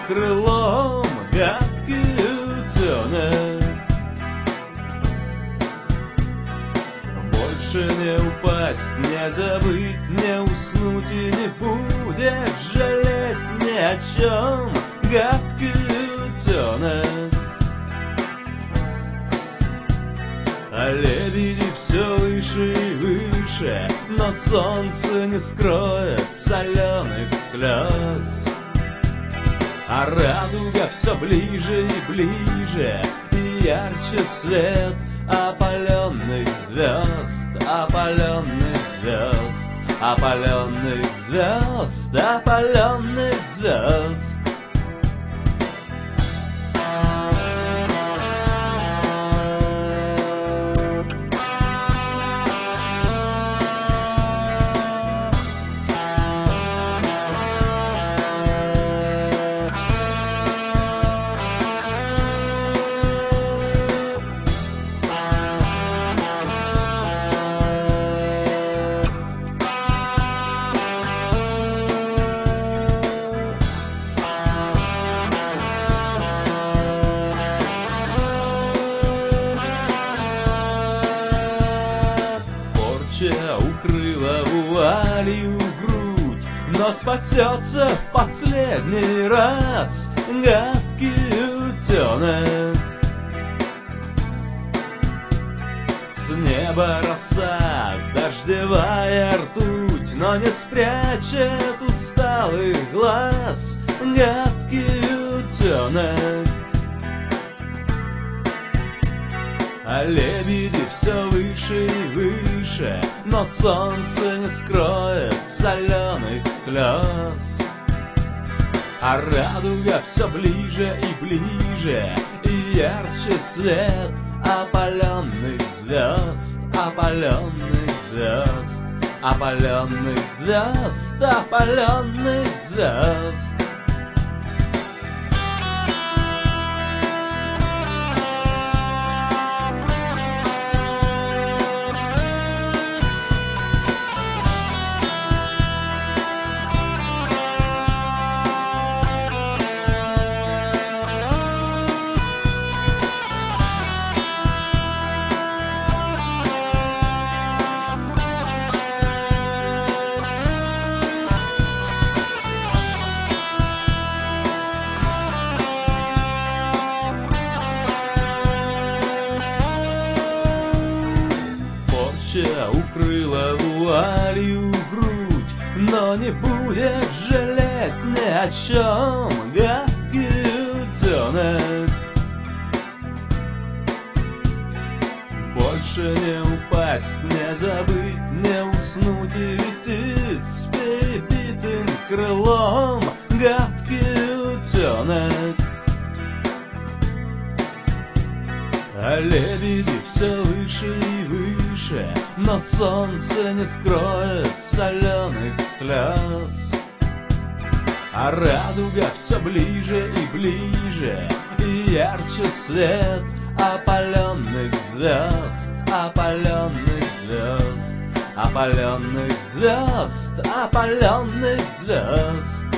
крылом гадкий утенок. Больше не упасть, не забыть, не уснуть и не будешь жалеть ни о чем, гадкий утенок. А лебеди все выше и выше, но солнце не скроет соленых слез. А радуга все ближе и ближе, и ярче свет опаленных звезд, опаленных звезд, опаленных звезд, опаленных звезд. Укрыла вуалью грудь, но спасется в последний раз гадкий утенок. С неба роса, дождевая ртуть, но не спрячет усталых глаз гадкий утенок. А лебеди все выше и выше, но солнце не скроет соленых слез. А радуга все ближе и ближе, и ярче свет опаленных звезд, опаленных звезд, опаленных звезд, опаленных звезд. Укрыла вуалью грудь, но не будет жалеть ни о чем гадкий утенок. Больше не упасть, не забыть, не уснуть и летит с перебитым крылом гадкий утенок. А лебеди все выше и выше, но солнце не скроет соленых слез. А радуга все ближе и ближе, и ярче свет опаленных звезд, опаленных звезд, опаленных звезд, опаленных звезд.